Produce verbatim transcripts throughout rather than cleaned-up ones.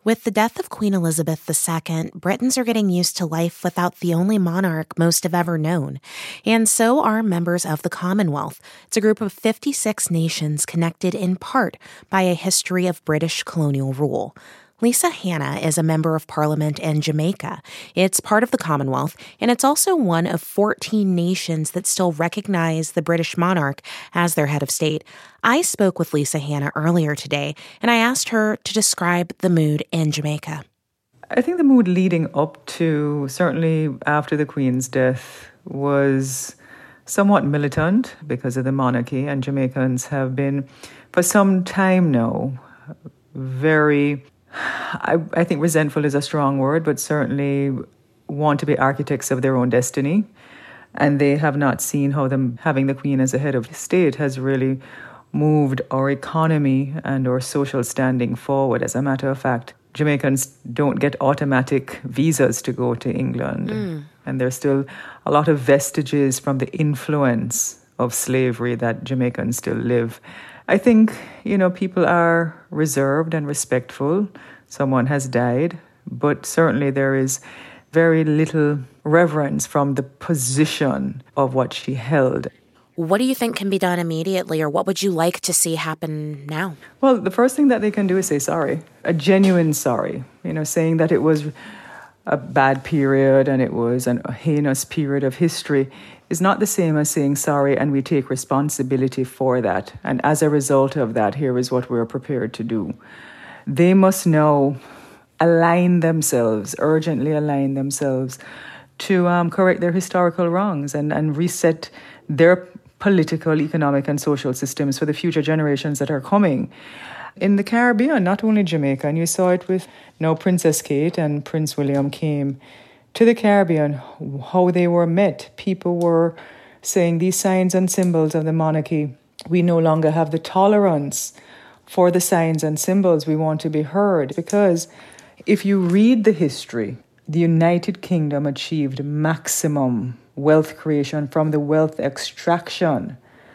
With the death of Queen Elizabeth the Second, Britons are getting used to life without the only monarch most have ever known. And so are members of the Commonwealth. It's a group of fifty-six nations connected in part by a history of British colonial rule. Lisa Hanna is a member of Parliament in Jamaica. It's part of the Commonwealth, and it's also one of fourteen nations that still recognize the British monarch as their head of state. I spoke with Lisa Hanna earlier today, and I asked her to describe the mood in Jamaica. I think the mood leading up to, certainly after the Queen's death, was somewhat militant because of the monarchy, and Jamaicans have been, for some time now, very... I, I think resentful is a strong word, but certainly want to be architects of their own destiny. And they have not seen how them having the Queen as a head of state has really moved our economy and our social standing forward. As a matter of fact, Jamaicans don't get automatic visas to go to England. Mm. And there's still a lot of vestiges from the influence of slavery that Jamaicans still live. I think, you know, people are reserved and respectful. Someone has died, but certainly there is very little reverence from the position of what she held. What do you think can be done immediately, or what would you like to see happen now? Well, the first thing that they can do is say sorry, a genuine sorry, you know, saying that it was a bad period and it was an, a heinous period of history is not the same as saying sorry and we take responsibility for that. And as a result of that, here is what we're prepared to do. They must now align themselves, urgently align themselves to um, correct their historical wrongs and, and reset their political, economic, and social systems for the future generations that are coming. In the Caribbean, not only Jamaica, and you saw it with, you know, Princess Kate and Prince William came to the Caribbean, how they were met. People were saying these signs and symbols of the monarchy, we no longer have the tolerance for the signs and symbols. We want to be heard. Because if you read the history, the United Kingdom achieved maximum wealth creation from the wealth extraction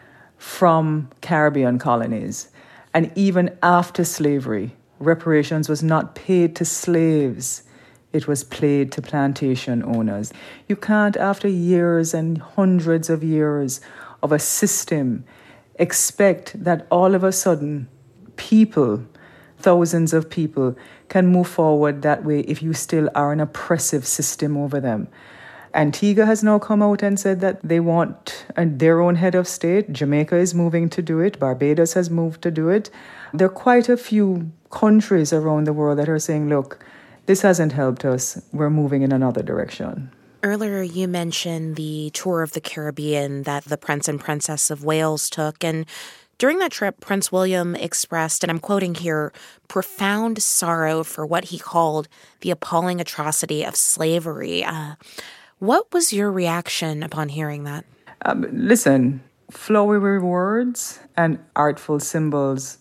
from Caribbean colonies. And even after slavery, reparations was not paid to slaves. It was paid to plantation owners. You can't, after years and hundreds of years of a system, expect that all of a sudden people, thousands of people, can move forward that way if you still are an oppressive system over them. Antigua has now come out and said that they want their own head of state. Jamaica is moving to do it. Barbados has moved to do it. There are quite a few countries around the world that are saying, look, this hasn't helped us. We're moving in another direction. Earlier, you mentioned the tour of the Caribbean that the Prince and Princess of Wales took. And during that trip, Prince William expressed, and I'm quoting here, profound sorrow for what he called the appalling atrocity of slavery. Uh, what was your reaction upon hearing that? Um, listen, flowery words and artful symbols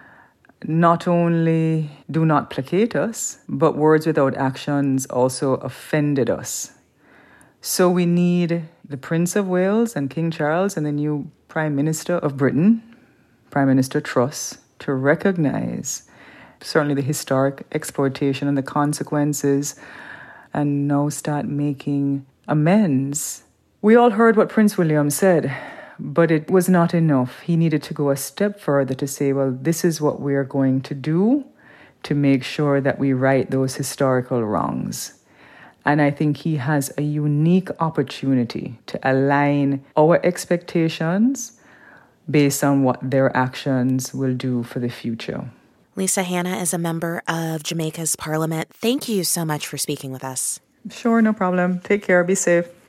not only do not placate us, but words without actions also offended us. So we need the Prince of Wales and King Charles and the new Prime Minister of Britain, Prime Minister Truss, to recognize certainly the historic exploitation and the consequences and now start making amends. We all heard what Prince William said, but it was not enough. He needed to go a step further to say, well, this is what we're going to do to make sure that we right those historical wrongs. And I think he has a unique opportunity to align our expectations based on what their actions will do for the future. Lisa Hanna is a member of Jamaica's Parliament. Thank you so much for speaking with us. Sure, no problem. Take care. Be safe.